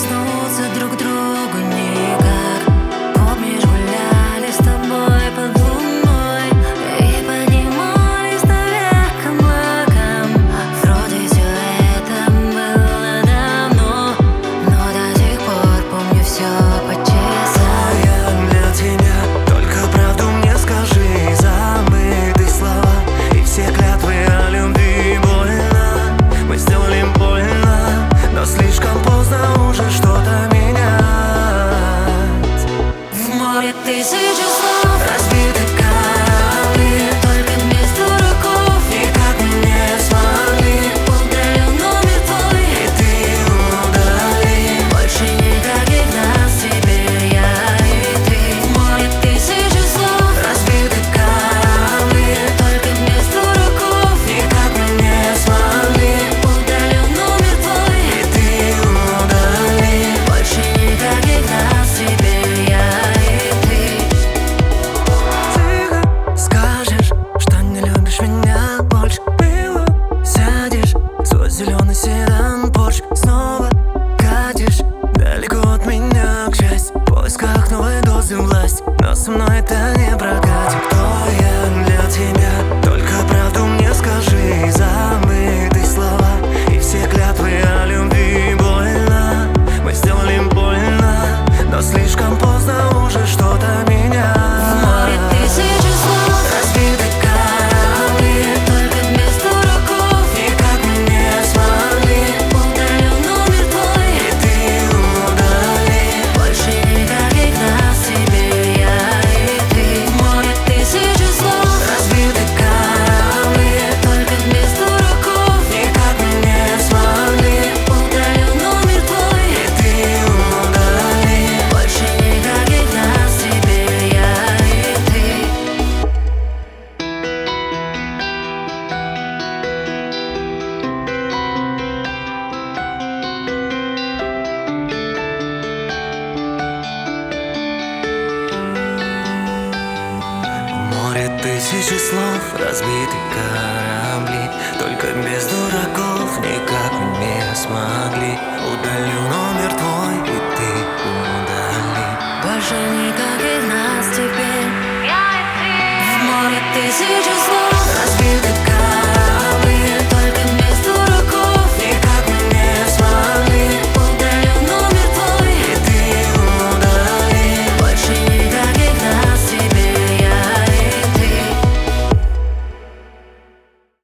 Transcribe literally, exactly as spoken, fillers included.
коснуться друг другу никак. Помнишь, гуляли с тобой под луной и поднимались наверх к облакам. Вроде все это было давно, но до сих пор помню все по часам. Я для тебя, только правду мне скажи. Забыты слова и все клятвы о любви больно. Мы сделали больно, но слишком поздно уже что-то менять. В море тысячи слов, разбиты корабли, только без дураков Никак мы не смогли. удалил номер твой, И ты удали. больше никаких нас, теперь я и ты. В море тысячи слов, Разбиты корабли, только без дураков никак мы не смогли. удалил номер твой, И ты удали. больше никаких нас, теперь я и ты. Тихо скажешь, что не любишь меня больше. Мило сядешь в свой зеленый седан Порш. Снова катишь далеко от меня, к счастью, в поисках новой дозы власти. Но со мной это не прокатит. Кто я для тебя? Только правду мне скажи. Забыты слова и все клятвы о любви больно. Мы сделали больно, но слишком поздно уже что-то менять. В море тысячи слов, Разбиты корабли, только без дураков никак мы не смогли. удалил номер твой, И ты удали. больше никаких нас, теперь я и ты. В море тысячи слов, Разбиты корабли, только без дураков никак мы не смогли. удалил номер твой, И ты удали. больше никаких нас, теперь я и ты. В море тысячи слов, разбиты корабли, только без дураков никак мы не смогли. Удалю номер твой, и ты удали. Больше никаких нас, теперь я и ты. В море тысячи